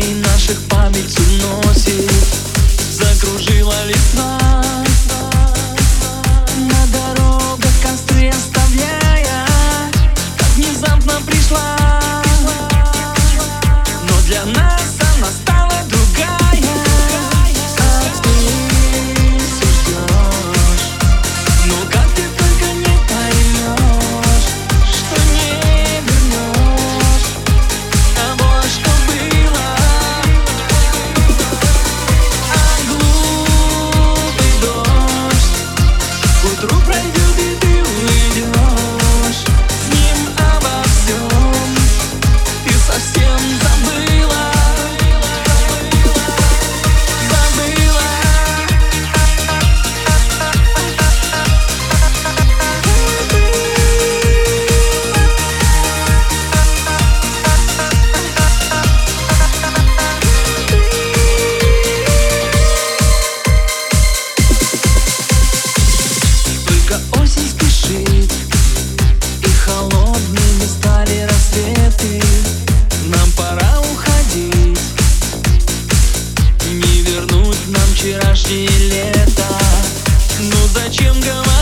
дней наших память уносит. Закружила листва на дорогах, костры оставляя. Как внезапно пришла, но для нас она стала другая. А ты все ждешь, но как ты только не поймешь, что не вернешь того, что было. А глупый дождь к утру пройдет, и ты уйдешь с ним обо всем. Ты совсем забыла. Только осень спешит, и холодными стали рассветы. Нам пора уходить, не вернуть нам вчерашнее лето. Ну зачем говорить?